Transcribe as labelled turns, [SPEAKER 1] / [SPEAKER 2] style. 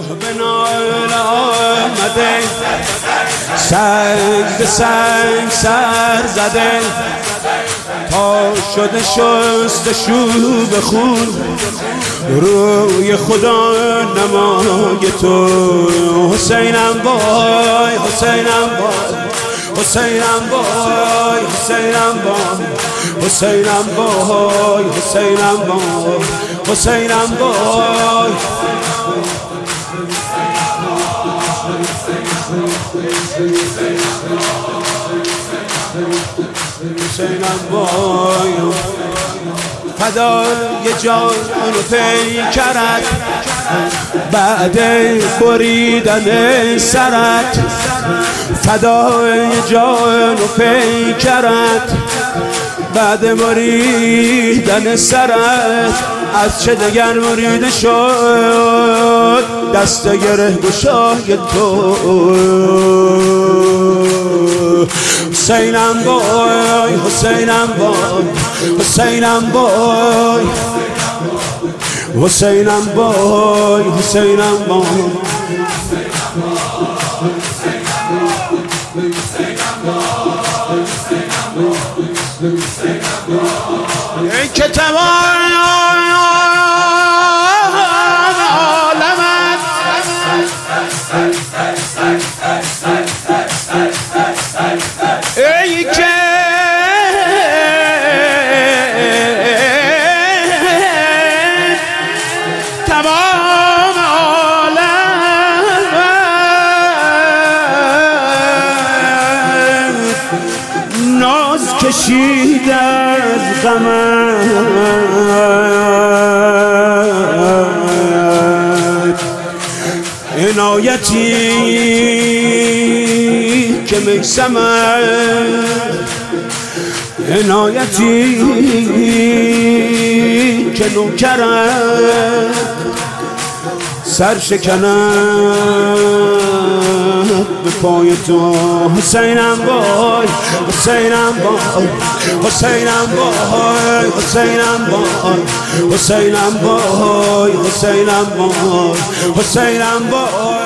[SPEAKER 1] به ناله آمده، سنگ به سنگ سر زده، تا شده شستشو به خون روی خدا نمای تو. حسینم بای، حسینم بای، حسینم بای، حسینم بای، حسینم بای، حسینم بای، حسینم بای. حسینم بای فدای جان و پیکرت، بعد بریدن سرت، فدای جان و پیکرت، بعد بریدن سرت. از چه دگر بریده شد دست گره گشای تو. حسینم بای، حسینم بای، حسینم بای، حسینم بای، حسینم بای. ای که تمام عالمت ای که تمام عالمت ناز کشید از غمت، عنایتی که میسمت، عنایتی که نوکرت سر شکنت به پای تو. حسینم بای، حسینم بای، حسینم بای، حسینم بای، حسینم بای، حسینم بای، حسینم بای.